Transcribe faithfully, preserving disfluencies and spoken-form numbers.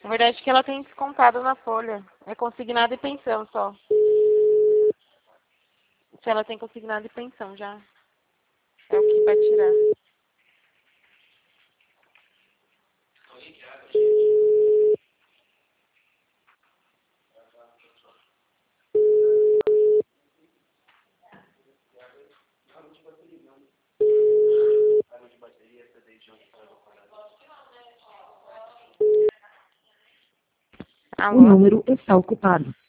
Na verdade, que ela tem descontado na folha. É consignado e pensão só. Se ela tem consignado e pensão já. É o que vai tirar. O Alô? número está ocupado.